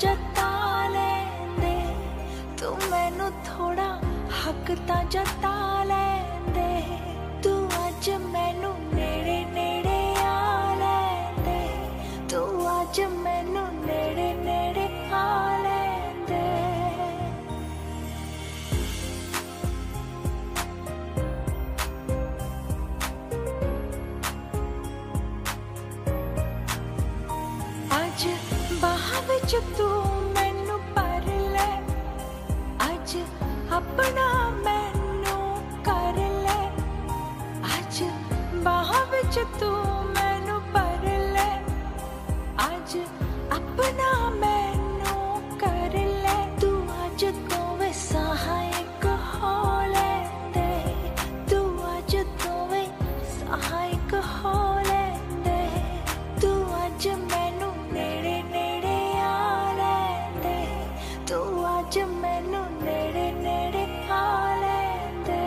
जता लैंदे, तू मैनू थोड़ा हक तां जता लैंदे, तू अज मैनू नेड़े नेड़े आ लैंदे, तू अज मैनू नेड़े नेड़े आ लैंदे। अज बाह विच तू मैनू भर ले, अज अपना मैनू कर ले, अज बाह विच तू मैनू भर ले, अज अपना मैनू कर ले, तू अज तो वे सहायक हो लैंदे, तू अज तो वे सहायक हो लैंदे, तू अज मैनू नेड़े नेड़े आ लैंदे, तू अज मैनू नेड़े नेड़े आ लैंदे।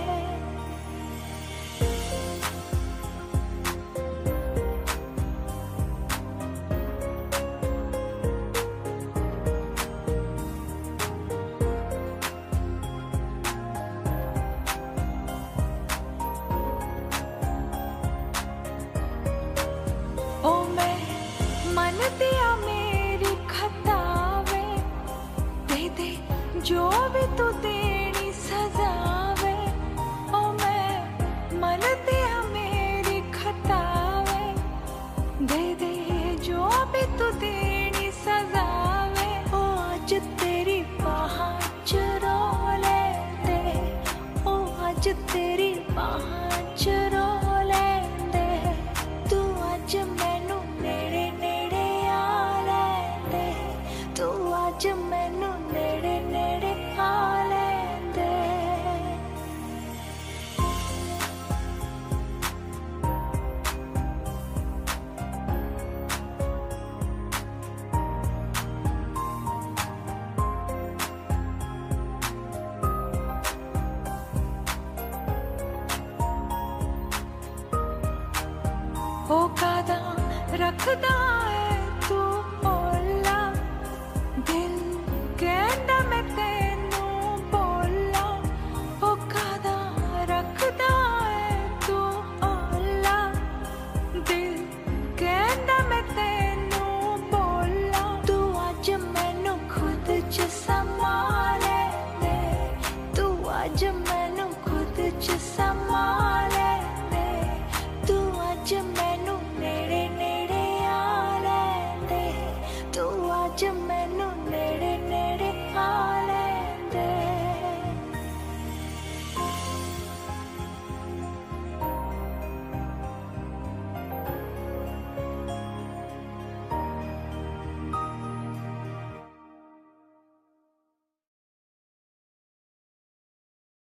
ओ मैं मन दिया मेरी खतावे, दे दे जो भी तू देनी सजावे, ओ मैं मन दिया मेरी खतावे, दे दे जो भी तू देनी सजावे, ओ अज तेरी बाहां च रो लैंदे, ओ अज तेरी बाहां च रो लैंदे, तू अज मैनू नेड़े नेड़े आ लैंदे, तू अज मैनू नेड़े नेड़े आ लैंदे। ओ कादा रखदा